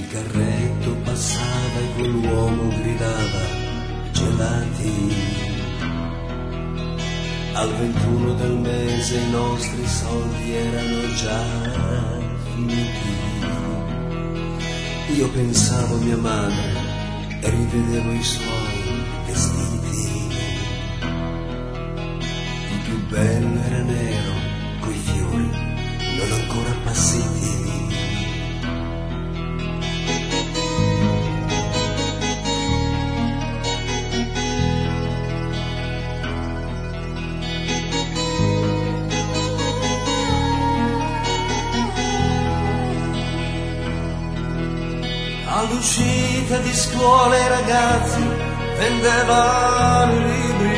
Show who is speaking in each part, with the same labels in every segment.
Speaker 1: carretto passava e quell'uomo gridava gelati. Al 21 del mese i nostri soldi erano già finiti. Io pensavo a mia madre e rivedevo i suoi vestiti. Il più bello era nero, coi fiori non ancora appassiti. All'uscita di scuola i ragazzi vendevano i libri.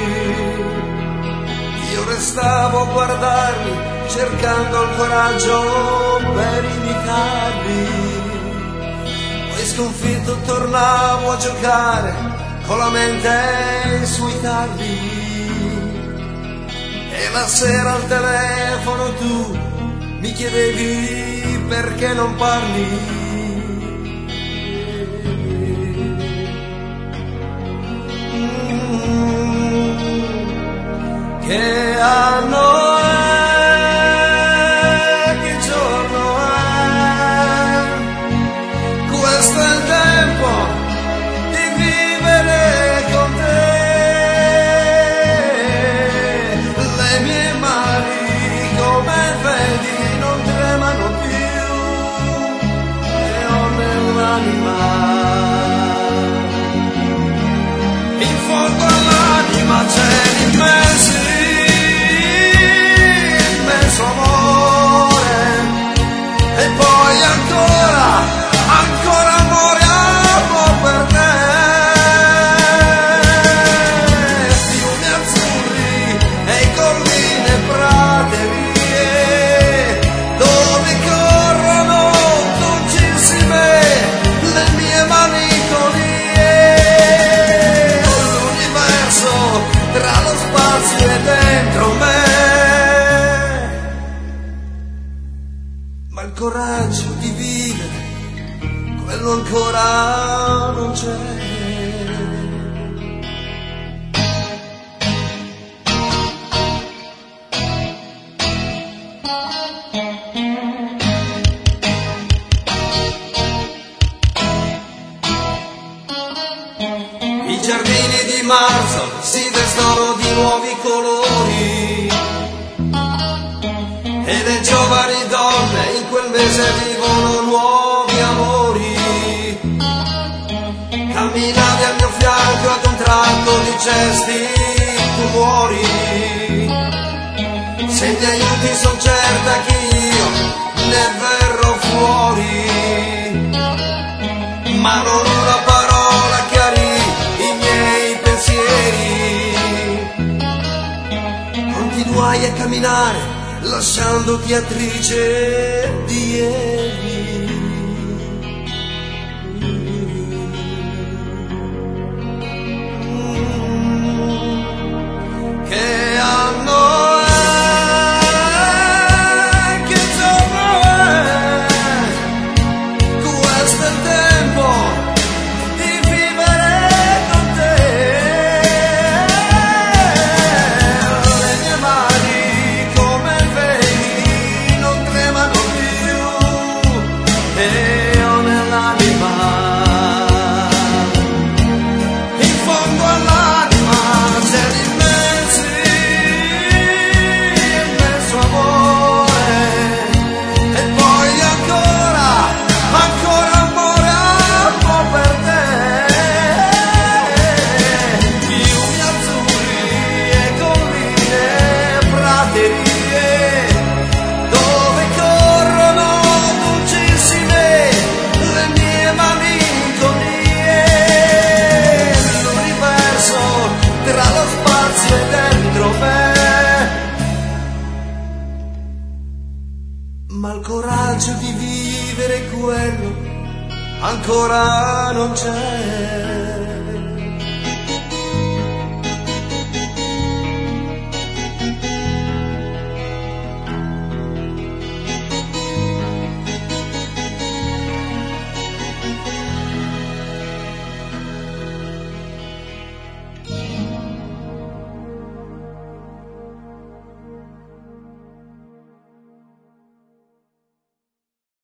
Speaker 1: Io restavo a guardarli cercando il coraggio per imitarli. Poi sconfitto tornavo a giocare con la mente sui tarli. E la sera al telefono tu mi chiedevi perché non parli. Che anno è, che giorno è, questo è il tempo di vivere con te. Le mie mani, come vedi, non tremano più e ho nell'anima, in fondo all'anima c'è l'immenso amore. E poi ancora amore amo per te. Fiumi azzurri e colline, praterie, dove corrono dolcissime le mie malinconie. L'universo tra lo spazio e dentro me. Ma il coraggio di vivere, quello ancora non c'è. I giardini di marzo si vestono di nuovi colori e le giovani donne in quel mese vivono nuovi amori. Camminavi al mio fianco, ad un tratto dicesti tu muori. Se mi aiuti son certa che io ne verrò fuori. Ma non una parola chiarì i miei pensieri. Continuai a camminare lasciandoti attrice di ieri. Che anno è, che giorno è, questo è il tempo di vivere con te. Le mie mani, come vedi, non tremano più e ho nell'anima, in fondo all'anima c'è l'immenso amore. E poi ancora amore amo per te. Fiumi azzurri e colline, praterie, dove corrono dolcissime le mie malinconie. L'universo tra lo spazio e dentro me. Ma il coraggio di vivere quello ancora non c'è.